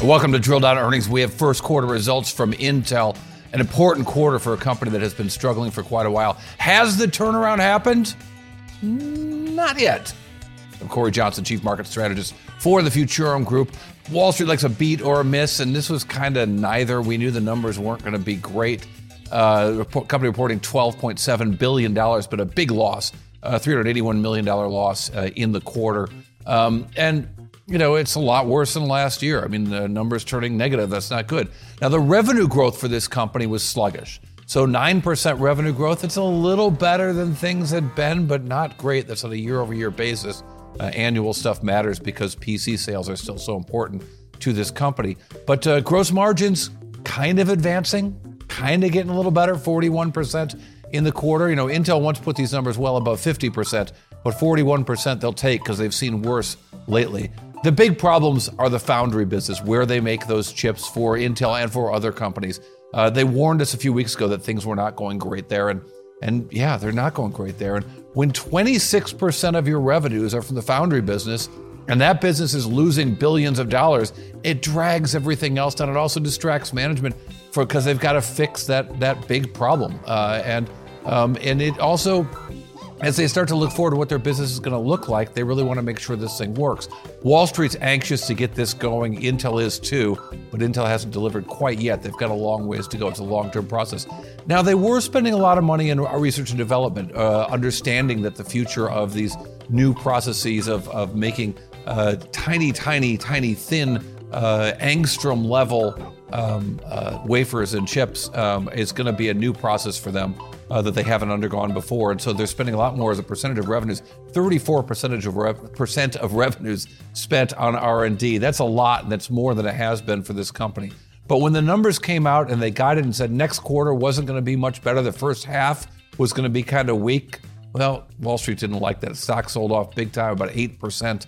Welcome to Drill Down Earnings. We have first quarter results from Intel, an important quarter for a company that has been struggling for quite a while. Has the turnaround happened? Not yet. I'm Corey Johnson, Chief Market Strategist for the Futurum Group. Wall Street likes a beat or a miss, and this was kind of neither. We knew the numbers weren't going to be great. Company reporting $12.7 billion, but a big loss, $381 million loss in the quarter. And you know, it's a lot worse than last year. I mean, the numbers turning negative, that's not good. Now, the revenue growth for this company was sluggish. So 9% revenue growth, it's a little better than things had been, but not great. That's on a year-over-year basis. Annual stuff matters because PC sales are still so important to this company. But gross margins kind of advancing, kind of getting a little better, 41% in the quarter. You know, Intel once put these numbers well above 50%, but 41% they'll take because they've seen worse lately. The big problems are the foundry business, where they make those chips for Intel and for other companies. They warned us a few weeks ago that things were not going great there, and yeah, they're not going great there. And when 26% of your revenues are from the foundry business, and that business is losing billions of dollars, it drags everything else down. It also distracts management because they've got to fix that big problem. And it also, as they start to look forward to what their business is going to look like, they really want to make sure this thing works. Wall Street's anxious to get this going. Intel is too, but Intel hasn't delivered quite yet. They've got a long ways to go. It's a long-term process. Now, they were spending a lot of money in research and development, understanding that the future of these new processes of making tiny, thin, angstrom-level wafers and chips is going to be a new process for them that they haven't undergone before. And so they're spending a lot more as a percentage of revenues, 34% of revenues spent on R&D. That's a lot, and that's more than it has been for this company. But when the numbers came out and they guided and said next quarter wasn't going to be much better, the first half was going to be kind of weak, well, Wall Street didn't like that. Stock sold off big time, about 8%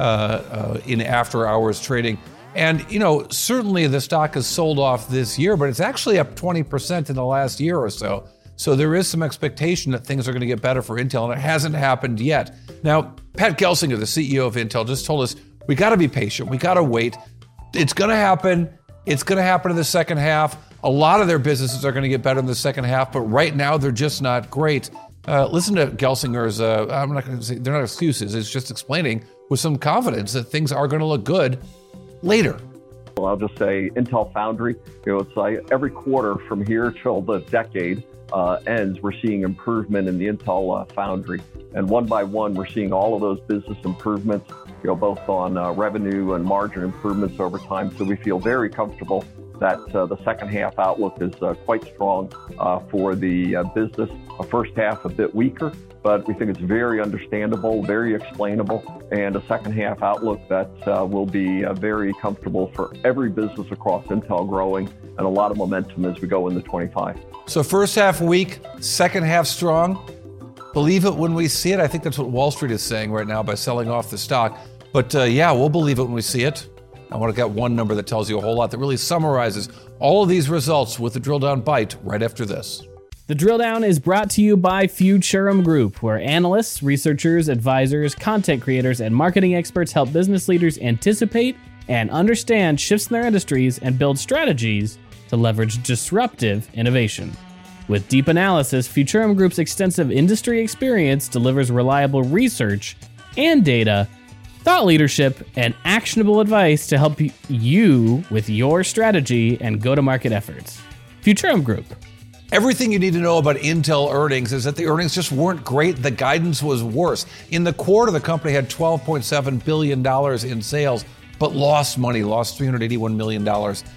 in after-hours trading. And, you know, certainly the stock has sold off this year, but it's actually up 20% in the last year or so. So there is some expectation that things are going to get better for Intel, and it hasn't happened yet. Now, Pat Gelsinger, the CEO of Intel, just told us, we got to be patient. We got to wait. It's going to happen. It's going to happen in the second half. A lot of their businesses are going to get better in the second half, but right now they're just not great. Listen to Gelsinger's, I'm not going to say, they're not excuses. It's just explaining with some confidence that things are going to look good later. Well, I'll just say Intel Foundry, you know, it's like every quarter from here till the decade ends, we're seeing improvement in the Intel Foundry. And one by one, we're seeing all of those business improvements, you know, both on revenue and margin improvements over time. So we feel very comfortable that the second half outlook is quite strong for the business. The first half a bit weaker, but we think it's very understandable, very explainable, and a second half outlook that will be very comfortable for every business across Intel growing, and a lot of momentum as we go into 25. So first half weak, second half strong. Believe it when we see it. I think that's what Wall Street is saying right now by selling off the stock. But yeah, we'll believe it when we see it. I want to get one number that tells you a whole lot, that really summarizes all of these results with the Drill Down Bite right after this. The Drill Down is brought to you by Futurum Group, where analysts, researchers, advisors, content creators, and marketing experts help business leaders anticipate and understand shifts in their industries and build strategies to leverage disruptive innovation. With deep analysis, Futurum Group's extensive industry experience delivers reliable research and data, thought leadership, and actionable advice to help you with your strategy and go-to-market efforts. Futurum Group. Everything you need to know about Intel earnings is that the earnings just weren't great. The guidance was worse. In the quarter, the company had $12.7 billion in sales, but lost money, lost $381 million,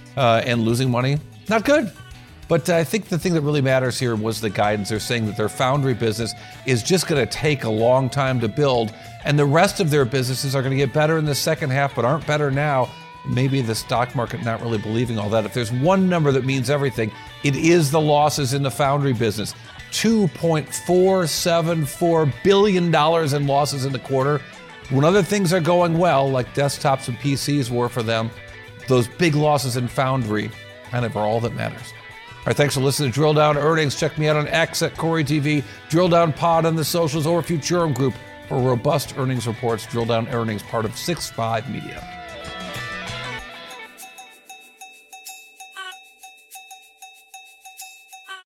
and losing money, not good. But I think the thing that really matters here was the guidance. They're saying that their foundry business is just going to take a long time to build, and the rest of their businesses are going to get better in the second half, but aren't better now. Maybe the stock market not really believing all that. If there's one number that means everything, it is the losses in the foundry business. $2.474 billion in losses in the quarter. When other things are going well, like desktops and PCs were for them, those big losses in foundry kind of are all that matters. All right, thanks for listening to Drill Down Earnings. Check me out on X at Corey TV, Drill Down Pod on the socials, or Futurum Group for robust earnings reports. Drill Down Earnings, part of 6.5 Media.